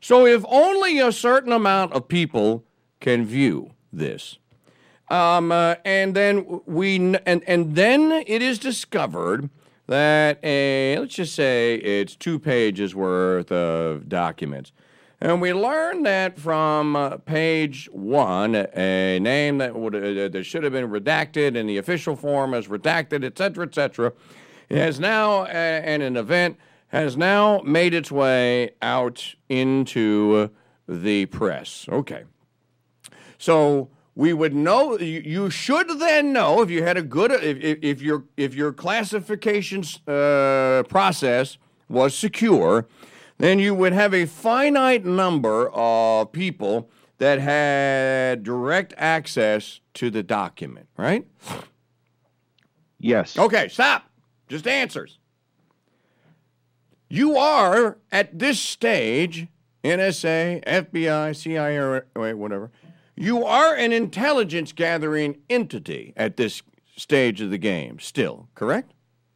So if only a certain amount of people can view this, and then it is discovered that let's just say it's 2 pages worth of documents. And we learned that from page 1, a name that should have been redacted in the official form as redacted, et cetera, has now, and an event has now made its way out into the press. Okay. So we would know, you should then know, if you had a good, if your classification process was secure, then you would have a finite number of people that had direct access to the document, right? Yes. Okay, stop. Just answers. You are, at this stage, NSA, FBI, CIA, whatever, you are an intelligence gathering entity at this stage of the game still, correct?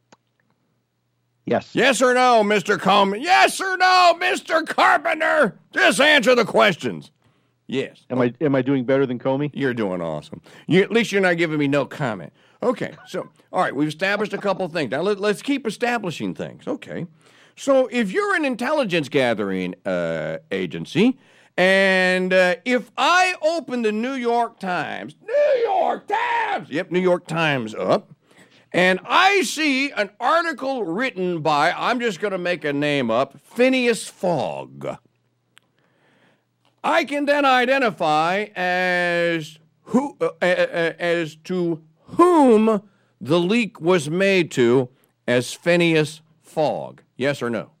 Yes. Yes or no, Mr. Coleman? Yes or no, Mr. Carpenter? Just answer the questions. Yes. Am I doing better than Comey? You're doing awesome. At least you're not giving me no comment. Okay, so, all right, we've established a couple things. Now, let's keep establishing things. Okay. So, if you're an intelligence gathering agency, and if I open the New York Times, yep, New York Times up, and I see an article written by, I'm just going to make a name up, Phineas Fogg, I can then identify as to whom the leak was made to as Phineas Fogg. Yes or no?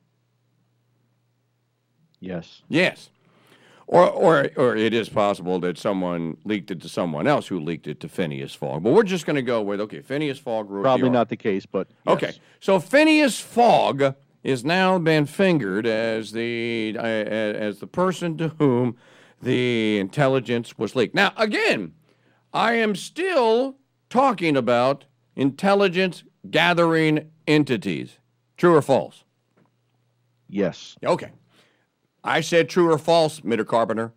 Yes. Yes. Or it is possible that someone leaked it to someone else who leaked it to Phineas Fogg. But we're just going to go with, okay, Phineas Fogg wrote Probably not the case, but yes. Okay, so Phineas Fogg is now been fingered as the person to whom the intelligence was leaked. Now, again, I am still talking about intelligence gathering entities. True or false? Yes. Okay. I said true or false, Mr. Carpenter.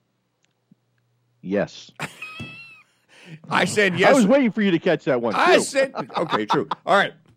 Yes. I said yes. I was waiting for you to catch that one, too. I said, okay, true. All right.